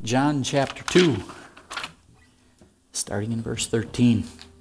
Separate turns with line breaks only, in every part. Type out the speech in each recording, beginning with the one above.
John chapter 2, starting in verse 13.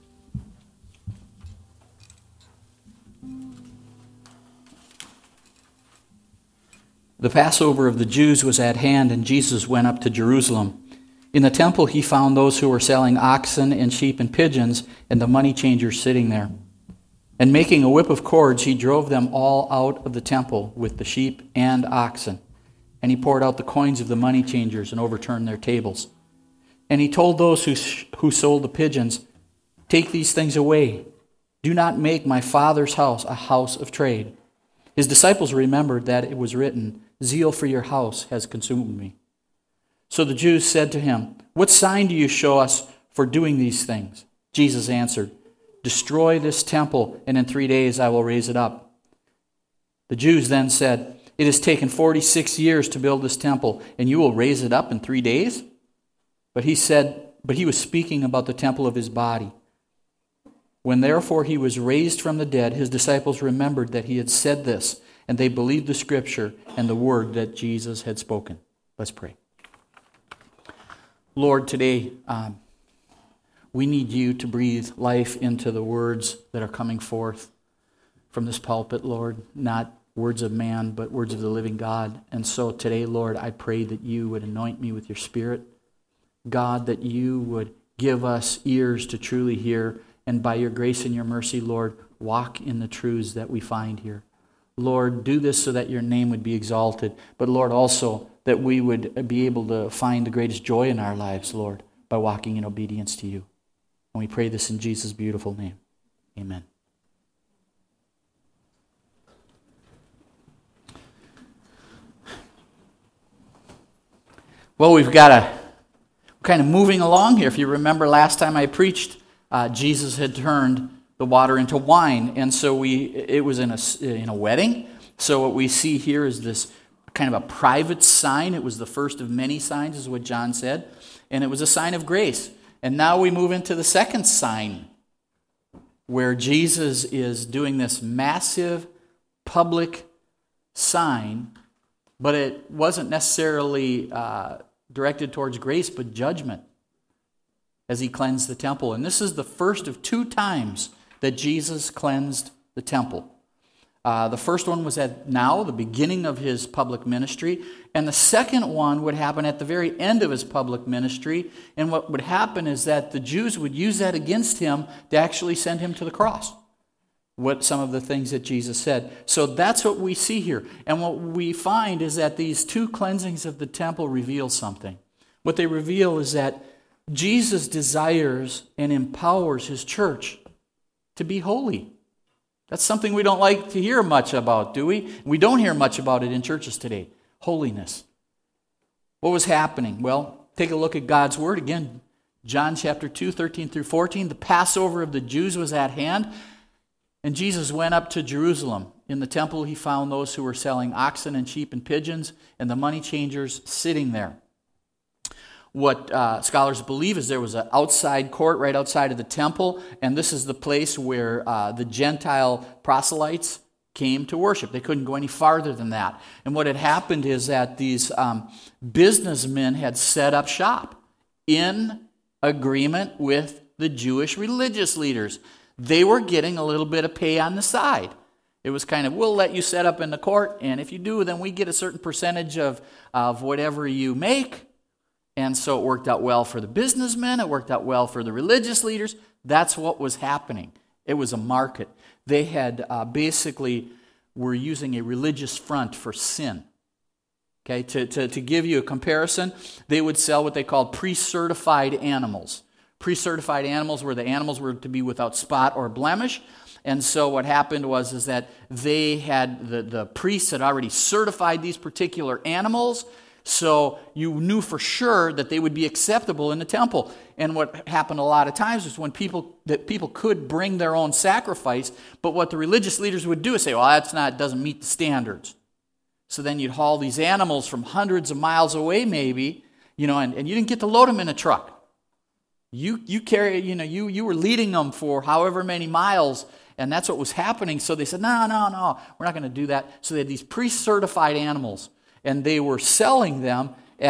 The Passover of the Jews was at hand, and Jesus went up to Jerusalem. In the temple he found those who were selling oxen and sheep and pigeons, and the money changers sitting there. And making a whip of cords, he drove them all out of the temple with the sheep and oxen. And he poured out the coins of the money changers and overturned their tables. And he told those who sold the pigeons, "Take these things away. Do not make my Father's house a house of trade." His disciples remembered that it was written, "Zeal for your house has consumed me." So the Jews said to him, "What sign do you show us for doing these things?" Jesus answered, "Destroy this temple, and in 3 days I will raise it up." The Jews then said, "It has taken 46 years to build this temple, and you will raise it up in 3 days?" But he was speaking about the temple of his body. When therefore he was raised from the dead, his disciples remembered that he had said this, and they believed the scripture and the word that Jesus had spoken. Let's pray. Lord, today we need you to breathe life into the words that are coming forth from this pulpit, Lord, not words of man, but words of the living God. And so today, Lord, I pray that you would anoint me with your Spirit. God, that you would give us ears to truly hear, and by your grace and your mercy, Lord, walk in the truths that we find here. Lord, do this so that your name would be exalted, but Lord, also that we would be able to find the greatest joy in our lives, Lord, by walking in obedience to you. And we pray this in Jesus' beautiful name. Amen. Well, we've got kind of moving along here. If you remember last time I preached, Jesus had turned the water into wine, and so it was in a wedding. So what we see here is this kind of a private sign. It was the first of many signs, is what John said, and it was a sign of grace. And now we move into the second sign, where Jesus is doing this massive public sign, but it wasn't necessarily directed towards grace, but judgment, as he cleansed the temple. And this is the first of 2 times that Jesus cleansed the temple. The first one was at the beginning of his public ministry, and the second one would happen at the very end of his public ministry. And what would happen is that the Jews would use that against him to actually send him to the cross. Some of the things that Jesus said. So that's what we see here. And what we find is that these 2 cleansings of the temple reveal something. What they reveal is that Jesus desires and empowers his church to be holy. That's something we don't like to hear much about, do we? We don't hear much about it in churches today. Holiness. What was happening? Well, take a look at God's word again. John chapter 2, 13 through 14. The Passover of the Jews was at hand, and Jesus went up to Jerusalem. In the temple he found those who were selling oxen and sheep and pigeons, and the money changers sitting there. What scholars believe is there was an outside court right outside of the temple, and this is the place where the Gentile proselytes came to worship. They couldn't go any farther than that. And what had happened is that these businessmen had set up shop in agreement with the Jewish religious leaders. They were getting a little bit of pay on the side. It was kind of, we'll let you set up in the court, and if you do, then we get a certain percentage of whatever you make. And so it worked out well for the businessmen. It worked out well for the religious leaders. That's what was happening. It was a market. They had basically were using a religious front for sin. Okay, to give you a comparison, they would sell what they called pre-certified animals. Pre-certified animals where the animals were to be without spot or blemish. And so what happened was that they had, the priests had already certified these particular animals, so you knew for sure that they would be acceptable in the temple. And what happened a lot of times was when people could bring their own sacrifice, but what the religious leaders would do is say, well, doesn't meet the standards. So then you'd haul these animals from hundreds of miles away maybe, and you didn't get to load them in a truck. You were leading them for however many miles, and that's what was happening. So they said, no, we're not going to do that. So they had these pre-certified animals, and they were selling them at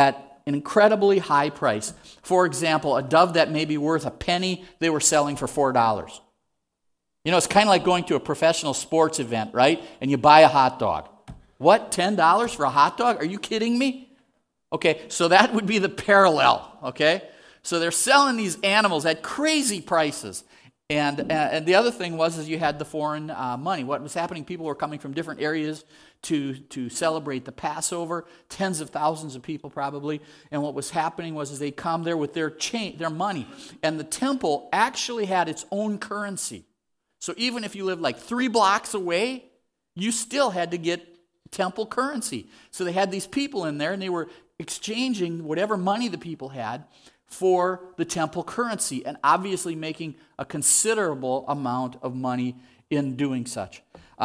an incredibly high price. For example, a dove that may be worth a penny, they were selling for $4. You know, it's kind of like going to a professional sports event, right? And you buy a hot dog. What, $10 for a hot dog? Are you kidding me? Okay, so that would be the parallel, okay? So they're selling these animals at crazy prices. And the other thing was you had the foreign money. What was happening, people were coming from different areas to celebrate the Passover, tens of thousands of people probably. And what was happening was they come there with their money. And the temple actually had its own currency. So even if you lived like 3 blocks away, you still had to get temple currency. So they had these people in there, and they were exchanging whatever money the people had for the temple currency, and obviously making a considerable amount of money in doing such.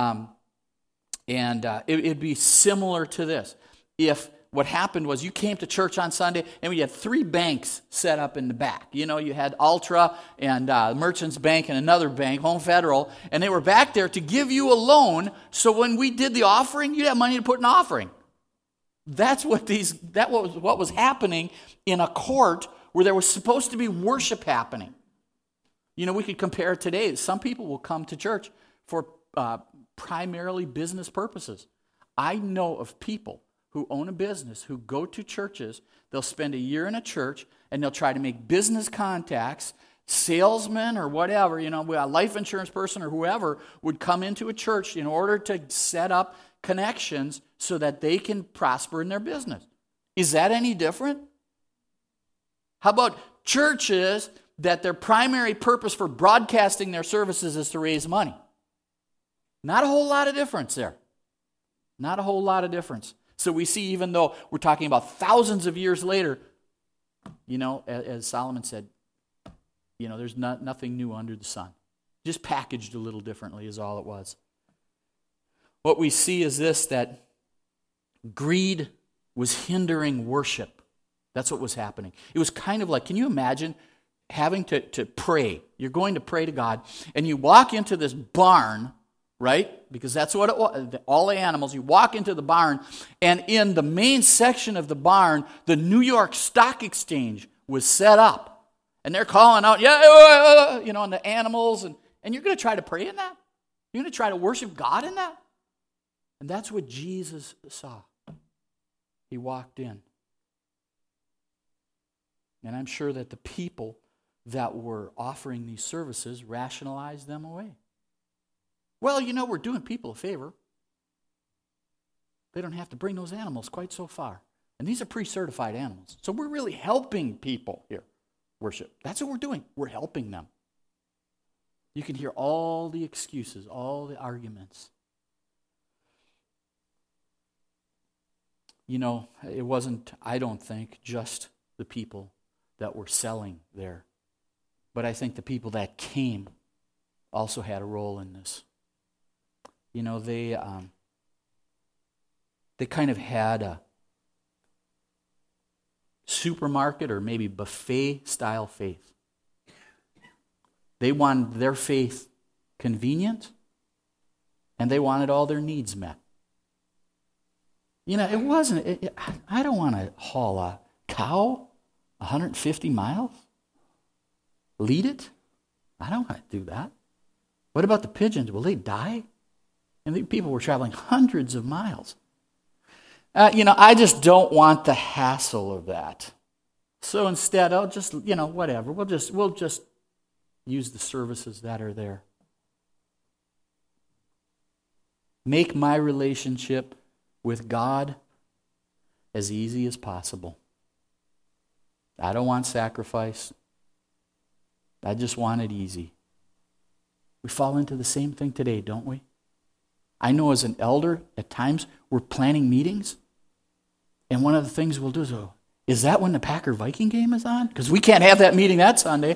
It'd be similar to this. If what happened was you came to church on Sunday and we had 3 banks set up in the back. You know, you had Ultra and Merchants Bank and another bank, Home Federal, and they were back there to give you a loan, so when we did the offering, you'd have money to put in offering. That was what was happening in a court where there was supposed to be worship happening. You know, we could compare it today. Some people will come to church for primarily business purposes. I know of people who own a business who go to churches. They'll spend a year in a church and they'll try to make business contacts. Salesmen or whatever, you know, a life insurance person or whoever would come into a church in order to set up connections so that they can prosper in their business. Is that any different? How about churches that their primary purpose for broadcasting their services is to raise money? Not a whole lot of difference there. Not a whole lot of difference. So we see, even though we're talking about thousands of years later, you know, as Solomon said, you know, there's nothing new under the sun. Just packaged a little differently is all it was. What we see is this, that greed was hindering worship. That's what was happening. It was kind of like, can you imagine having to pray? You're going to pray to God, and you walk into this barn, right? Because that's what it was. All the animals, you walk into the barn, and in the main section of the barn, the New York Stock Exchange was set up. And they're calling out, you know, and the animals, and you're going to try to pray in that? You're going to try to worship God in that? And that's what Jesus saw. He walked in. And I'm sure that the people that were offering these services rationalized them away. Well, you know, we're doing people a favor. They don't have to bring those animals quite so far. And these are pre-certified animals. So we're really helping people here worship. That's what we're doing. We're helping them. You can hear all the excuses, all the arguments. You know, it wasn't, I don't think, just the people that were selling there. But I think the people that came also had a role in this. You know, they kind of had a supermarket or maybe buffet-style faith. They wanted their faith convenient, and they wanted all their needs met. You know, it wasn't, I don't want to haul a cow 150 miles? Lead it? I don't want to do that. What about the pigeons? Will they die? And the people were traveling hundreds of miles. You know, I just don't want the hassle of that. So instead, I'll just, you know, whatever. We'll just use the services that are there. Make my relationship with God as easy as possible. I don't want sacrifice. I just want it easy. We fall into the same thing today, don't we? I know as an elder, at times, we're planning meetings, and one of the things we'll do is that when the Packer-Viking game is on? Because we can't have that meeting that Sunday.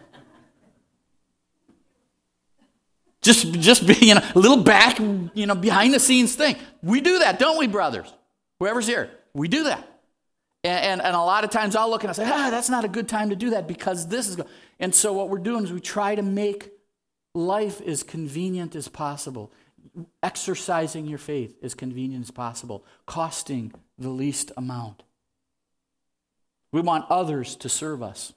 Just be, you know, a little back, you know, behind-the-scenes thing. We do that, don't we, brothers? Whoever's here, we do that. And a lot of times I'll look and I say, that's not a good time to do that because this is... And so what we're doing is we try to make life as convenient as possible. Exercising your faith as convenient as possible. Costing the least amount. We want others to serve us.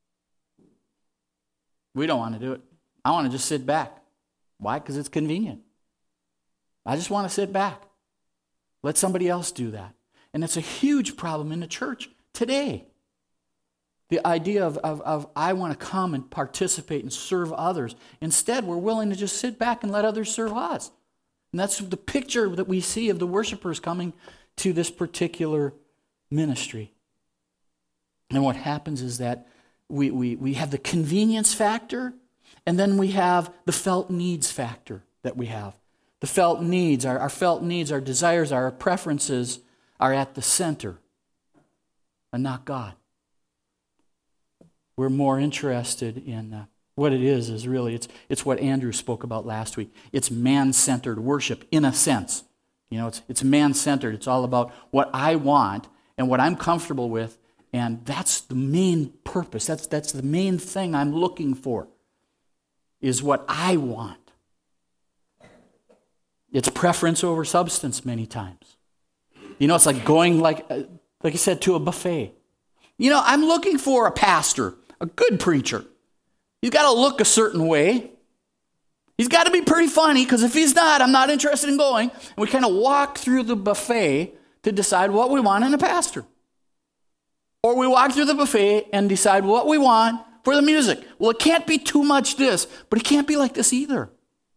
We don't want to do it. I want to just sit back. Why? Because it's convenient. I just want to sit back. Let somebody else do that. And it's a huge problem in the church today. The idea of I want to come and participate and serve others. Instead, we're willing to just sit back and let others serve us. And that's the picture that we see of the worshipers coming to this particular ministry. And what happens is that we have the convenience factor, and then we have the felt needs factor that we have. The felt needs, our felt needs, our desires, our preferences are at the center, and not God. We're more interested in what it is really, it's what Andrew spoke about last week. It's man-centered worship, in a sense. You know, it's man-centered. It's all about what I want and what I'm comfortable with, and that's the main purpose. That's the main thing I'm looking for, is what I want. It's preference over substance many times. You know, it's like going, like I said, to a buffet. You know, I'm looking for a pastor, a good preacher. He's got to look a certain way. He's got to be pretty funny, because if he's not, I'm not interested in going. And we kind of walk through the buffet to decide what we want in a pastor. Or we walk through the buffet and decide what we want for the music. Well, it can't be too much this, but it can't be like this either.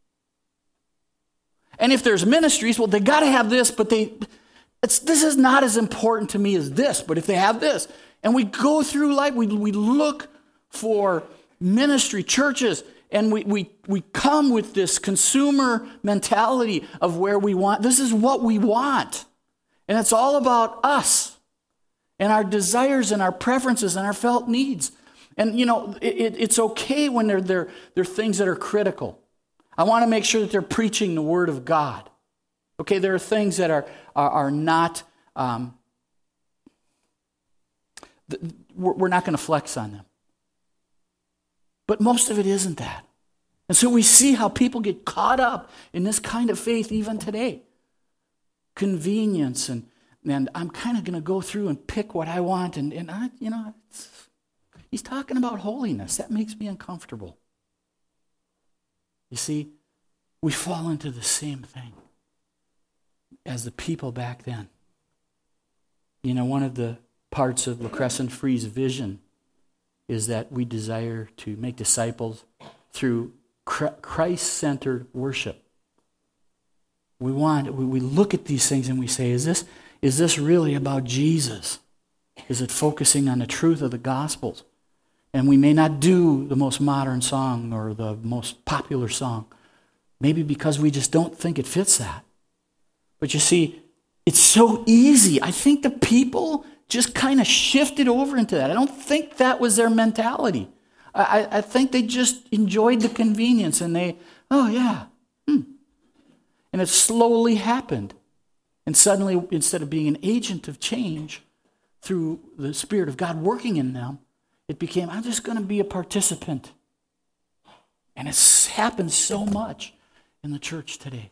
And if there's ministries, well, they got to have this, but this is not as important to me as this, but if they have this. And we go through life, we look for ministry, churches, and we come with this consumer mentality of where we want. This is what we want. And it's all about us and our desires and our preferences and our felt needs. And, you know, it's okay when they're things that are critical. I want to make sure that they're preaching the Word of God. Okay, there are things that are not, we're not going to flex on them. But most of it isn't that. And so we see how people get caught up in this kind of faith even today. Convenience, and I'm kind of going to go through and pick what I want. And I, you know, he's talking about holiness. That makes me uncomfortable. You see, we fall into the same thing as the people back then. You know, one of the parts of La Crescent Free's vision is that we desire to make disciples through Christ-centered worship. We look at these things and we say, is this really about Jesus? Is it focusing on the truth of the Gospels? And we may not do the most modern song or the most popular song, maybe because we just don't think it fits that. But you see, it's so easy. I think the people just kind of shifted over into that. I don't think that was their mentality. I think they just enjoyed the convenience and oh yeah. And it slowly happened. And suddenly, instead of being an agent of change through the Spirit of God working in them, it became, I'm just going to be a participant. And it's happened so much in the church today.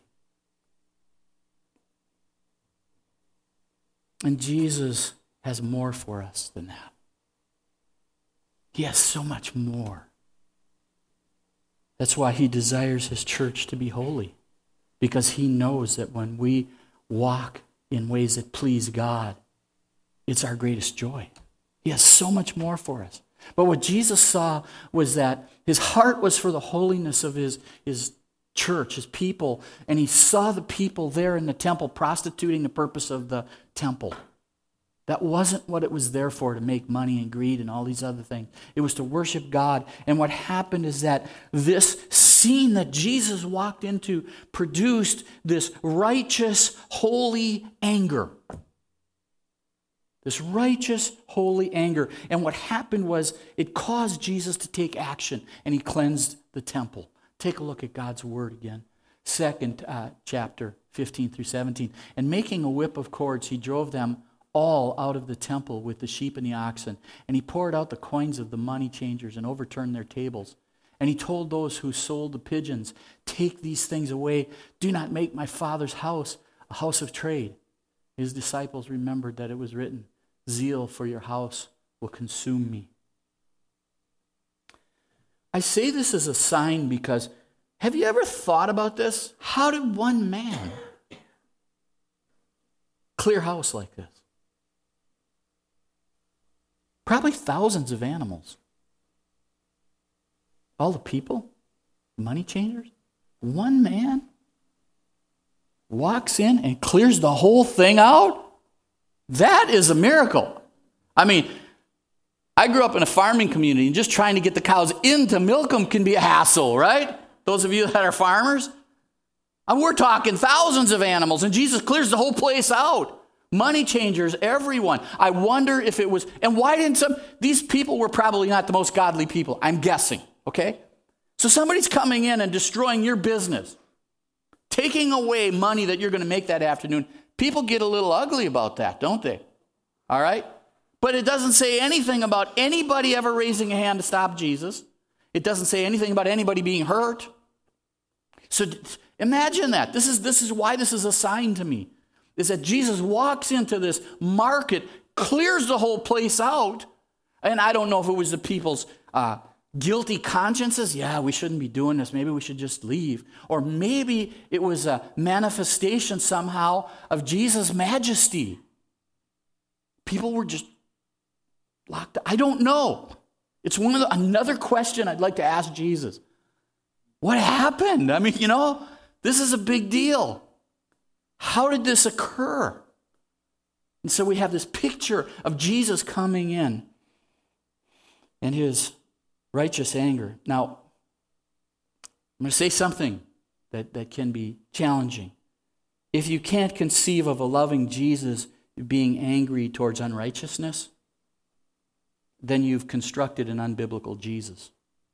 And Jesus has more for us than that. He has so much more. That's why he desires his church to be holy. Because he knows that when we walk in ways that please God, it's our greatest joy. He has so much more for us. But what Jesus saw was that his heart was for the holiness of his church, his people, and he saw the people there in the temple prostituting the purpose of the temple. That wasn't what it was there for, to make money and greed and all these other things. It was to worship God. And what happened is that this scene that Jesus walked into produced this righteous, holy anger. This righteous, holy anger. And what happened was it caused Jesus to take action, and he cleansed the temple. Take a look at God's word again. 2nd chapter, 15 through 17. And making a whip of cords, he drove them all out of the temple with the sheep and the oxen. And he poured out the coins of the money changers and overturned their tables. And he told those who sold the pigeons, take these things away. Do not make my Father's house a house of trade. His disciples remembered that it was written, zeal for your house will consume me. I say this as a sign because, have you ever thought about this? How did one man clear house like this? Probably thousands of animals. All the people, money changers. One man walks in and clears the whole thing out? That is a miracle. I mean, I grew up in a farming community, and just trying to get the cows in to milk them can be a hassle, right? Those of you that are farmers. And we're talking thousands of animals, and Jesus clears the whole place out. Money changers, everyone. I wonder if it was, and why didn't these people were probably not the most godly people, I'm guessing, okay? So somebody's coming in and destroying your business, taking away money that you're going to make that afternoon. People get a little ugly about that, don't they? All right? But it doesn't say anything about anybody ever raising a hand to stop Jesus. It doesn't say anything about anybody being hurt. So imagine that. This is why this is a sign to me, is that Jesus walks into this market, clears the whole place out, and I don't know if it was the people's guilty consciences. Yeah, we shouldn't be doing this. Maybe we should just leave. Or maybe it was a manifestation somehow of Jesus' majesty. People were just locked up. I don't know. It's another question I'd like to ask Jesus. What happened? I mean, this is a big deal. How did this occur? And so we have this picture of Jesus coming in and his righteous anger. Now, I'm going to say something that can be challenging. If you can't conceive of a loving Jesus being angry towards unrighteousness, then you've constructed an unbiblical Jesus.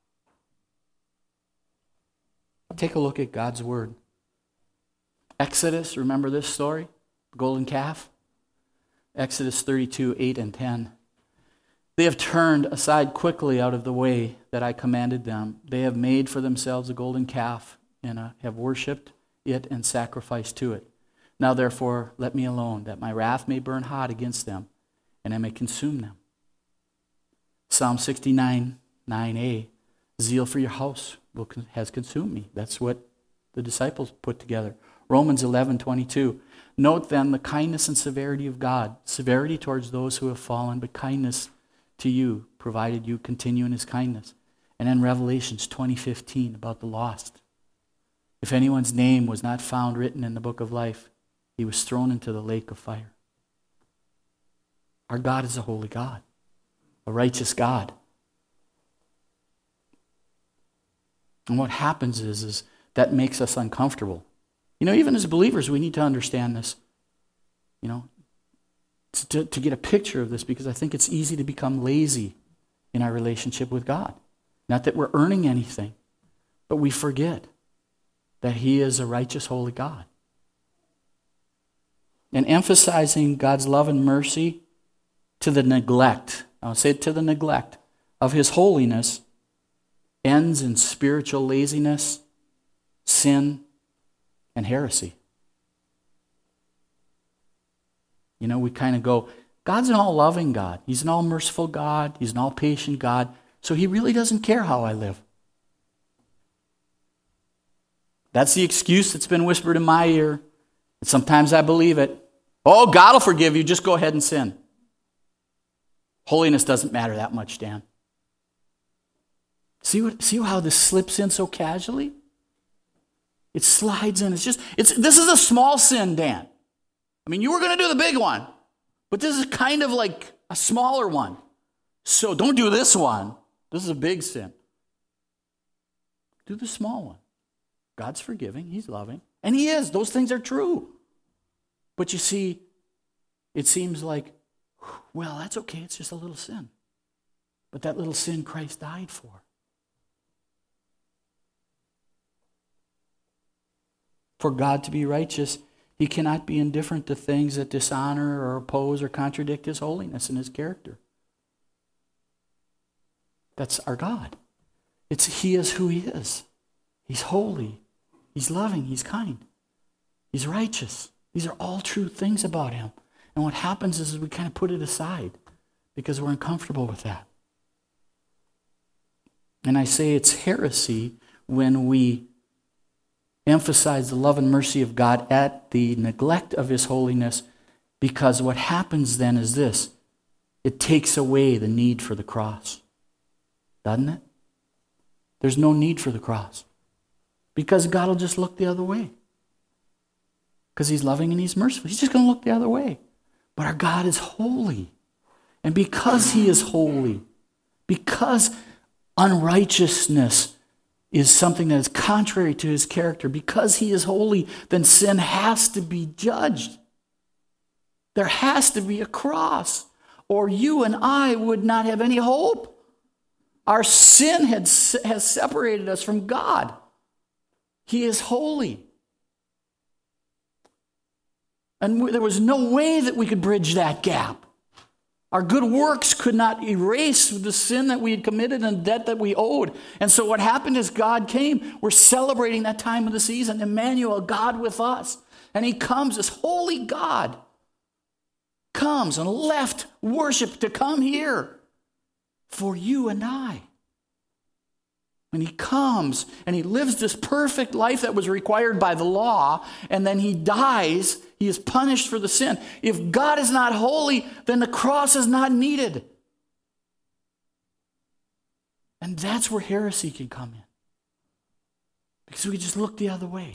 Take a look at God's word. Exodus, remember this story? The golden calf? Exodus 32, 8 and 10. They have turned aside quickly out of the way that I commanded them. They have made for themselves a golden calf and have worshipped it and sacrificed to it. Now therefore, let me alone, that my wrath may burn hot against them, and I may consume them. Psalm 69, 9a, zeal for your house has consumed me. That's what the disciples put together. Romans 11, 22. Note then the kindness and severity of God. Severity towards those who have fallen, but kindness to you, provided you continue in his kindness. And then Revelations 20:15 about the lost. If anyone's name was not found written in the book of life, he was thrown into the lake of fire. Our God is a holy God, a righteous God. And what happens is that makes us uncomfortable. Even as believers, we need to understand this. To get a picture of this, because I think it's easy to become lazy in our relationship with God. Not that we're earning anything, but we forget that he is a righteous, holy God. And emphasizing God's love and mercy to the neglect, I'll say it, to the neglect of his holiness, ends in spiritual laziness, sin, and heresy. We kind of go, God's an all-loving God. He's an all-merciful God. He's an all-patient God. So he really doesn't care how I live. That's the excuse that's been whispered in my ear. And sometimes I believe it. Oh, God will forgive you. Just go ahead and sin. Holiness doesn't matter that much, Dan. See how this slips in so casually? It slides in. This is a small sin, Dan. You were going to do the big one, but this is kind of like a smaller one. So don't do this one. This is a big sin. Do the small one. God's forgiving. He's loving. And he is. Those things are true. But you see, it seems like, well, that's okay. It's just a little sin. But that little sin Christ died for. For God to be righteous, he cannot be indifferent to things that dishonor or oppose or contradict his holiness and his character. That's our God. He is who he is. He's holy. He's loving. He's kind. He's righteous. These are all true things about him. And what happens is we kind of put it aside because we're uncomfortable with that. And I say it's heresy when we emphasize the love and mercy of God at the neglect of His holiness, because what happens then is this: it takes away the need for the cross. Doesn't it? There's no need for the cross, because God will just look the other way. Because He's loving and He's merciful. He's just going to look the other way. But our God is holy. And because He is holy, because unrighteousness is something that is contrary to His character, because He is holy, then sin has to be judged. There has to be a cross, or you and I would not have any hope. Our sin has separated us from God. He is holy. And there was no way that we could bridge that gap. Our good works could not erase the sin that we had committed and the debt that we owed. And so what happened is God came. We're celebrating that time of the season. Emmanuel, God with us. And He comes, this holy God, comes and left worship to come here for you and I. When He comes and He lives this perfect life that was required by the law, and then He dies, He is punished for the sin. If God is not holy, then the cross is not needed. And that's where heresy can come in, because we just look the other way.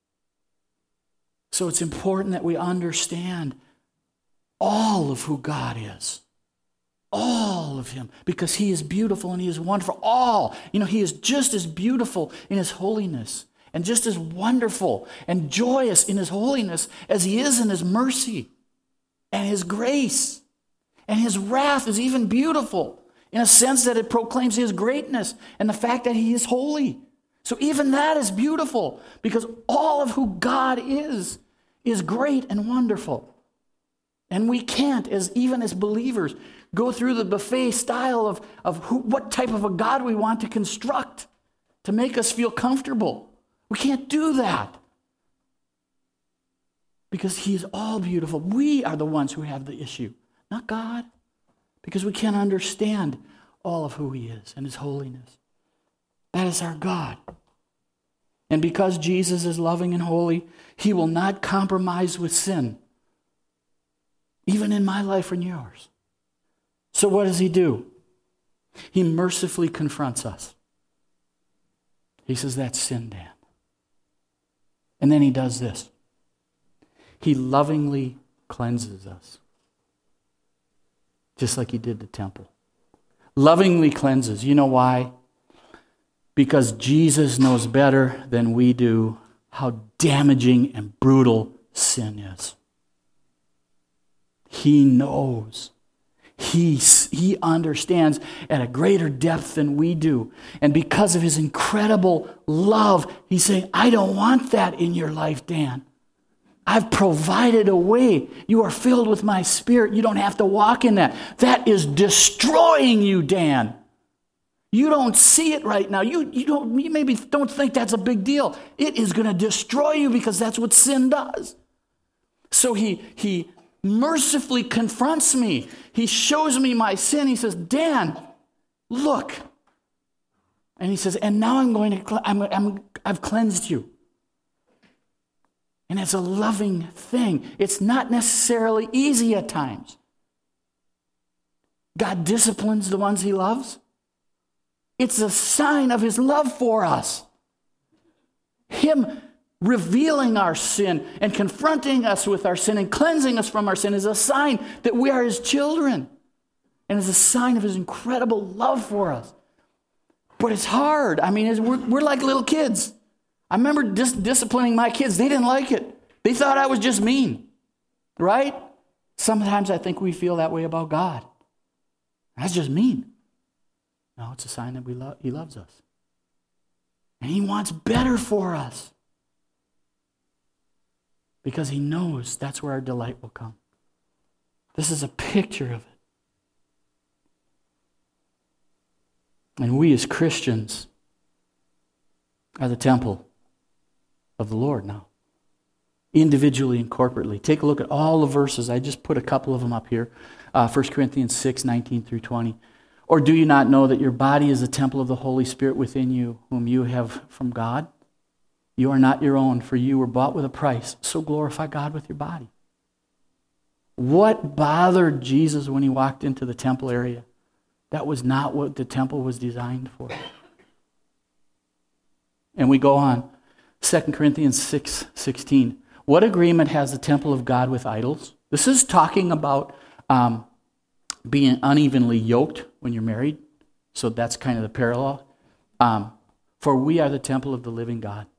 So it's important that we understand all of who God is. All of Him, because He is beautiful and He is wonderful. He is just as beautiful in His holiness and just as wonderful and joyous in His holiness as He is in His mercy and His grace. And His wrath is even beautiful in a sense that it proclaims His greatness and the fact that He is holy. So even that is beautiful, because all of who God is great and wonderful. And we can't, even as believers, go through the buffet style of what type of a God we want to construct to make us feel comfortable. We can't do that, because He is all beautiful. We are the ones who have the issue, not God, because we can't understand all of who He is and His holiness. That is our God. And because Jesus is loving and holy, He will not compromise with sin, even in my life and yours. So what does He do? He mercifully confronts us. He says, that's sin, Dan. And then He does this. He lovingly cleanses us, just like He did the temple. Lovingly cleanses. You know why? Because Jesus knows better than we do how damaging and brutal sin is. He knows. He understands at a greater depth than we do. And because of His incredible love, He's saying, I don't want that in your life, Dan. I've provided a way. You are filled with my Spirit. You don't have to walk in that. That is destroying you, Dan. You don't see it right now. You maybe don't think that's a big deal. It is going to destroy you, because that's what sin does. So he mercifully confronts me. He shows me my sin. He says, Dan, look. And He says, and now I've cleansed you. And it's a loving thing. It's not necessarily easy at times. God disciplines the ones He loves. It's a sign of His love for us. Him revealing our sin and confronting us with our sin and cleansing us from our sin is a sign that we are His children, and is a sign of His incredible love for us. But it's hard. I mean, we're like little kids. I remember disciplining my kids. They didn't like it. They thought I was just mean, right? Sometimes I think we feel that way about God. That's just mean. No, it's a sign that He loves us. And He wants better for us, because He knows that's where our delight will come. This is a picture of it. And we as Christians are the temple of the Lord now. individually and corporately. Take a look at all the verses. I just put a couple of them up here. 1 Corinthians 6, 19 through 20. Or do you not know that your body is a temple of the Holy Spirit within you, whom you have from God? You are not your own, for you were bought with a price. So glorify God with your body. What bothered Jesus when he walked into the temple area? That was not what the temple was designed for. And we go on. 2 Corinthians 6, 16. What agreement has the temple of God with idols? This is talking about being unevenly yoked when you're married. So that's kind of the parallel. For we are the temple of the living God.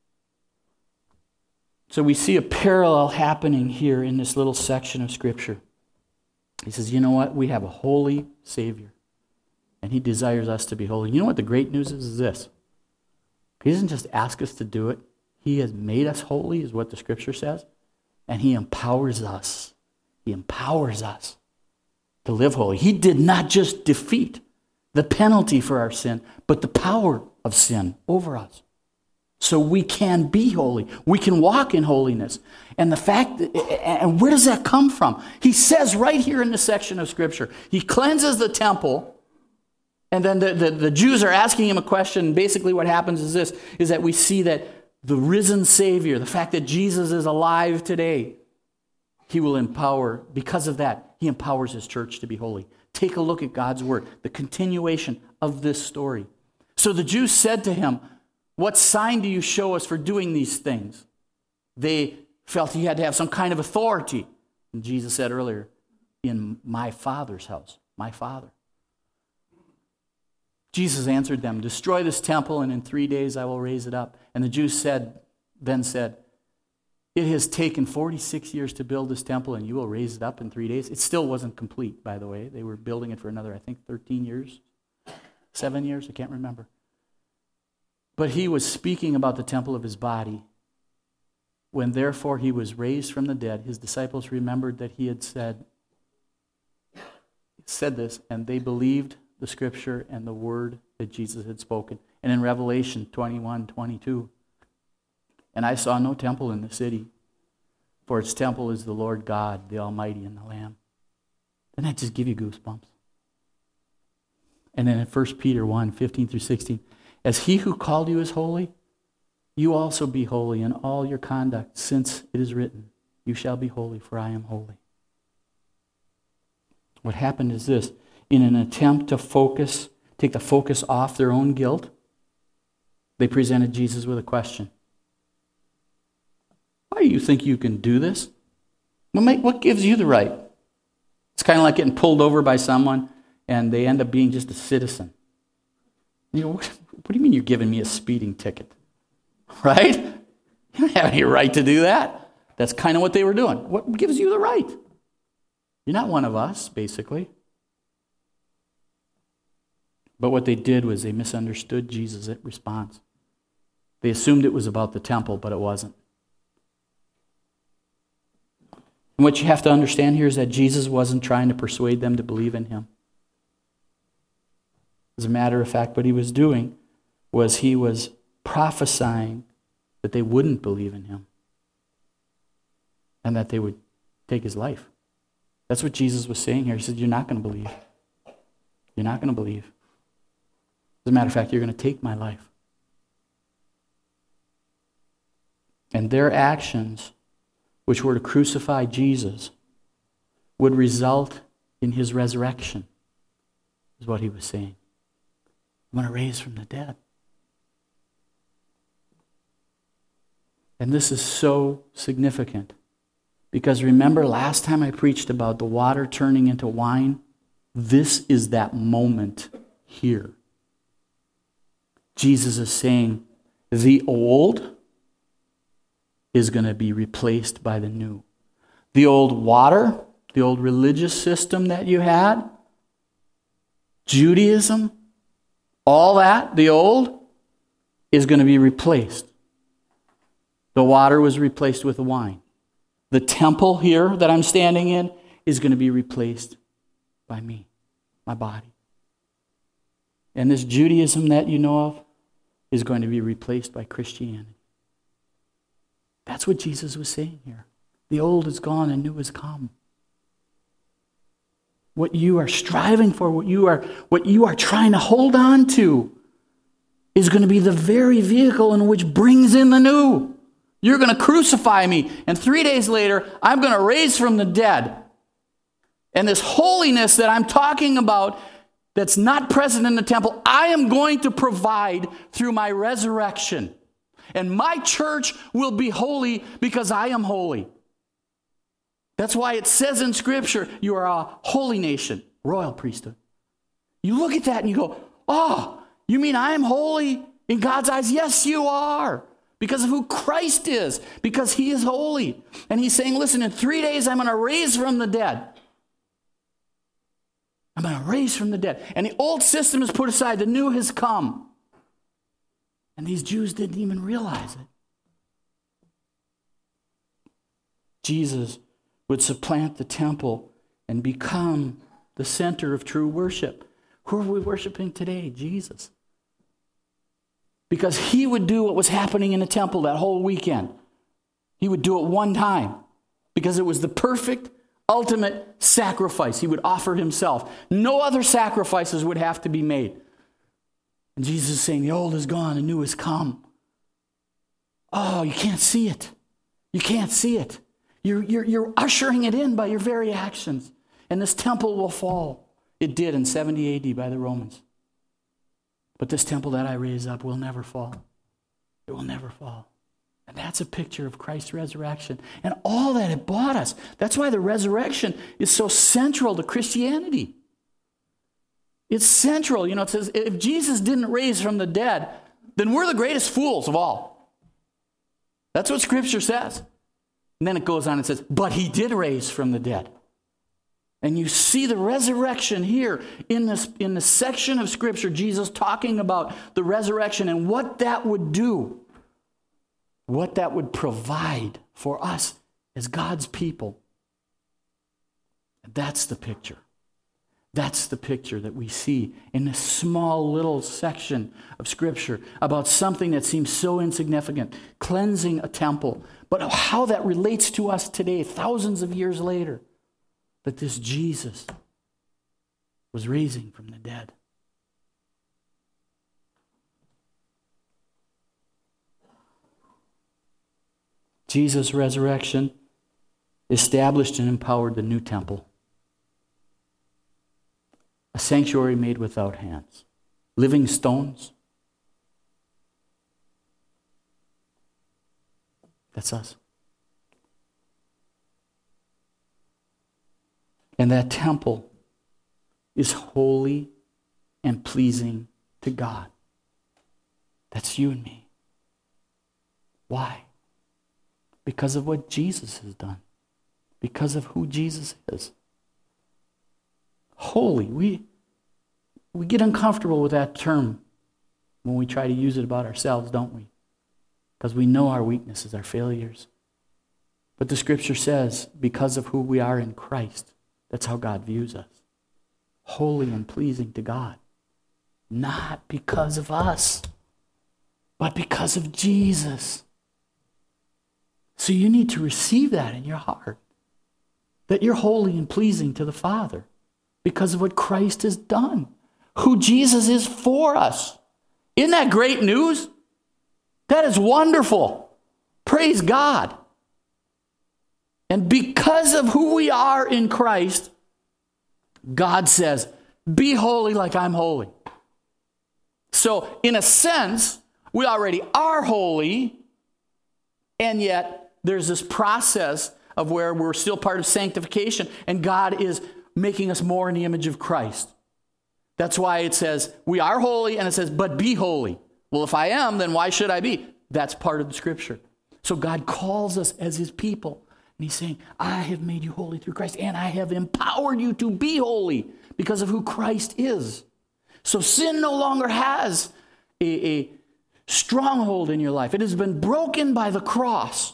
So we see a parallel happening here in this little section of Scripture. He says, you know what? We have a holy Savior, and he desires us to be holy. You know what the great news is this? He doesn't just ask us to do it. He has made us holy, is what the Scripture says, and he empowers us. He empowers us to live holy. He did not just defeat the penalty for our sin, but the power of sin over us. So we can be holy. We can walk in holiness. And the fact, and where does that come from? He says right here in this section of Scripture, he cleanses the temple, and then the Jews are asking him a question. Basically what happens is this, is that we see that the risen Savior, the fact that Jesus is alive today, he will empower, because of that, he empowers his church to be holy. Take a look at God's word, the continuation of this story. So the Jews said to him, what sign do you show us for doing these things? They felt he had to have some kind of authority. And Jesus said earlier, in my Father's house, my Father. Jesus answered them, destroy this temple, and in 3 days I will raise it up. And the Jews then said, it has taken 46 years to build this temple, and you will raise it up in 3 days. It still wasn't complete, by the way. They were building it for another, I think, 13 years, 7 years, I can't remember. But he was speaking about the temple of his body. When therefore he was raised from the dead, his disciples remembered that he had said this, and they believed the Scripture and the word that Jesus had spoken. And in Revelation 21:22, and I saw no temple in the city, for its temple is the Lord God, the Almighty, and the Lamb. Doesn't that just give you goosebumps? And then in 1 Peter 1:15 through 16, as he who called you is holy, you also be holy in all your conduct, since it is written, you shall be holy, for I am holy. What happened is this, in an attempt to take the focus off their own guilt, they presented Jesus with a question. Why do you think you can do this? What gives you the right? It's kind of like getting pulled over by someone and they end up being just a citizen. You know, what do you mean you're giving me a speeding ticket? Right? You don't have any right to do that. That's kind of what they were doing. What gives you the right? You're not one of us, basically. But what they did was they misunderstood Jesus' response. They assumed it was about the temple, but it wasn't. And what you have to understand here is that Jesus wasn't trying to persuade them to believe in him. As a matter of fact, what he was doing was he was prophesying that they wouldn't believe in him and that they would take his life. That's what Jesus was saying here. He said, you're not going to believe. You're not going to believe. As a matter of fact, you're going to take my life. And their actions, which were to crucify Jesus, would result in his resurrection, is what he was saying. I'm going to raise from the dead. And this is so significant. Because remember last time I preached about the water turning into wine? This is that moment here. Jesus is saying, the old is going to be replaced by the new. The old water, the old religious system that you had, Judaism, all that, the old, is going to be replaced. The water was replaced with the wine. The temple here that I'm standing in is going to be replaced by me, my body. And this Judaism that you know of is going to be replaced by Christianity. That's what Jesus was saying here. The old is gone and new has come. What you are striving for, what you are trying to hold on to, is going to be the very vehicle in which brings in the new. You're going to crucify me, and 3 days later, I'm going to raise from the dead. And this holiness that I'm talking about that's not present in the temple, I am going to provide through my resurrection. And my church will be holy because I am holy. That's why it says in Scripture, you are a holy nation, royal priesthood. You look at that and you go, oh, you mean I am holy in God's eyes? Yes, you are. Because of who Christ is. Because he is holy. And he's saying, listen, in 3 days I'm going to raise from the dead. I'm going to raise from the dead. And the old system is put aside. The new has come. And these Jews didn't even realize it. Jesus would supplant the temple and become the center of true worship. Who are we worshiping today? Jesus. Because he would do what was happening in the temple that whole weekend. He would do it one time. Because it was the perfect, ultimate sacrifice. He would offer himself. No other sacrifices would have to be made. And Jesus is saying, the old is gone, the new has come. Oh, you can't see it. You can't see it. You're ushering it in by your very actions. And this temple will fall. It did in 70 AD by the Romans. But this temple that I raise up will never fall. It will never fall. And that's a picture of Christ's resurrection and all that it bought us. That's why the resurrection is so central to Christianity. It's central. You know, it says, if Jesus didn't raise from the dead, then we're the greatest fools of all. That's what Scripture says. And then it goes on and says, but he did raise from the dead. And you see the resurrection here in the section of Scripture, Jesus talking about the resurrection and what that would do, what that would provide for us as God's people. And that's the picture. That's the picture that we see in this small little section of Scripture about something that seems so insignificant, cleansing a temple, but how that relates to us today, thousands of years later, that this Jesus was raising from the dead. Jesus' resurrection established and empowered the new temple. A sanctuary made without hands. Living stones. That's us. And that temple is holy and pleasing to God. That's you and me. Why? Because of what Jesus has done. Because of who Jesus is. Holy. We get uncomfortable with that term when we try to use it about ourselves, don't we? Because we know our weaknesses, our failures. But the Scripture says, because of who we are in Christ, that's how God views us. Holy and pleasing to God. Not because of us, but because of Jesus. So you need to receive that in your heart. That you're holy and pleasing to the Father because of what Christ has done. Who Jesus is for us. Isn't that great news? That is wonderful. Praise God. And because of who we are in Christ, God says, be holy like I'm holy. So, in a sense, we already are holy, and yet there's this process of where we're still part of sanctification, and God is making us more in the image of Christ. That's why it says, we are holy, and it says, but be holy. Well, if I am, then why should I be? That's part of the Scripture. So God calls us as his people. And he's saying, I have made you holy through Christ, and I have empowered you to be holy because of who Christ is. So sin no longer has a stronghold in your life. It has been broken by the cross.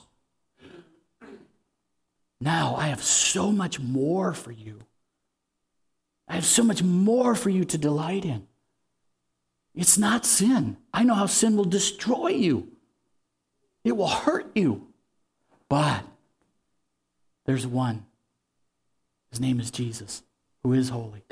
Now I have so much more for you. I have so much more for you to delight in. It's not sin. I know how sin will destroy you. It will hurt you. But there's one. His name is Jesus, who is holy.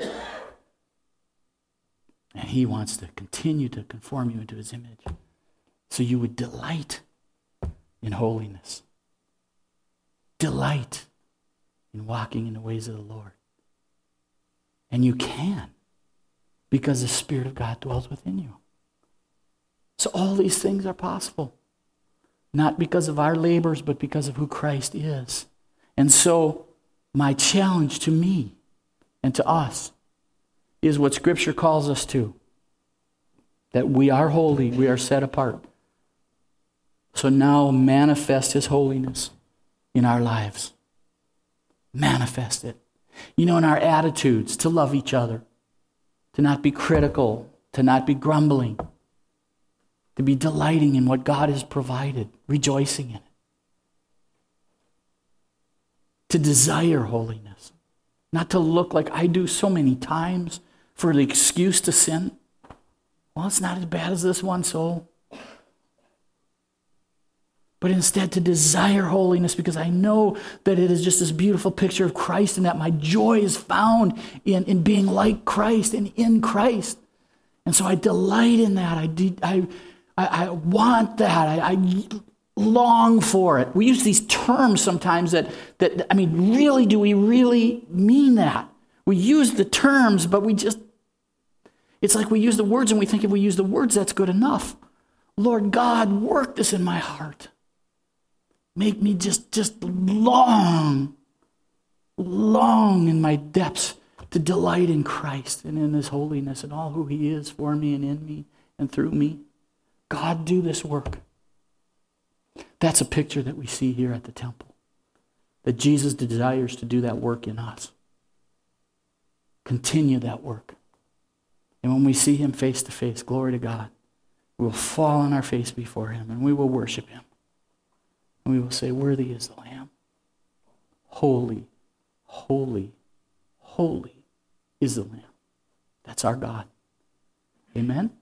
And he wants to continue to conform you into his image. So you would delight in holiness. Delight in walking in the ways of the Lord. And you can, because the Spirit of God dwells within you. So all these things are possible. Not because of our labors, but because of who Christ is. And so my challenge to me and to us is what Scripture calls us to. That we are holy, we are set apart. So now manifest his holiness in our lives. Manifest it. In our attitudes, to love each other, to not be critical, to not be grumbling, to be delighting in what God has provided, rejoicing in it. To desire holiness, not to look like I do so many times for the excuse to sin. Well, it's not as bad as this one soul. But instead to desire holiness, because I know that it is just this beautiful picture of Christ, and that my joy is found in being like Christ and in Christ. And so I delight in that. I want that. I long for it. We use these terms sometimes really, do we really mean that? We use the terms, but it's like we use the words and we think if we use the words, that's good enough. Lord God, work this in my heart. Make me just long in my depths to delight in Christ and in his holiness and all who he is for me and in me and through me. God, do this work. That's a picture that we see here at the temple. That Jesus desires to do that work in us. Continue that work. And when we see him face to face, glory to God, we'll fall on our face before him and we will worship him. And we will say, worthy is the Lamb. Holy, holy, holy is the Lamb. That's our God. Amen?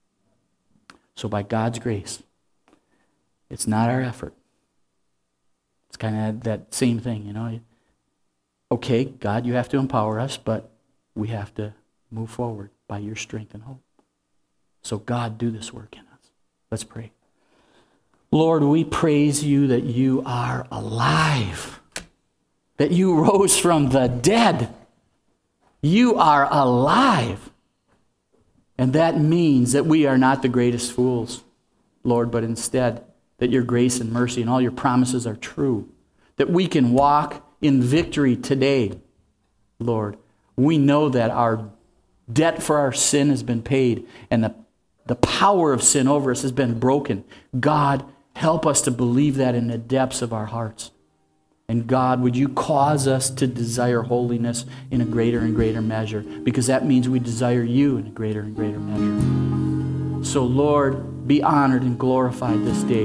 So by God's grace, it's not our effort. It's kind of that same thing, Okay, God, you have to empower us, but we have to move forward by your strength and hope. So God, do this work in us. Let's pray. Lord, we praise you that you are alive, that you rose from the dead. You are alive. And that means that we are not the greatest fools, Lord, but instead that your grace and mercy and all your promises are true, that we can walk in victory today, Lord. We know that our debt for our sin has been paid and the power of sin over us has been broken. God, help us to believe that in the depths of our hearts. And God, would you cause us to desire holiness in a greater and greater measure? Because that means we desire you in a greater and greater measure. So Lord, be honored and glorified this day.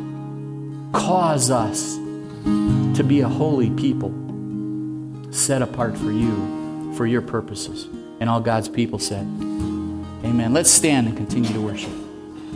Cause us to be a holy people, set apart for you, for your purposes. And all God's people said, amen. Let's stand and continue to worship.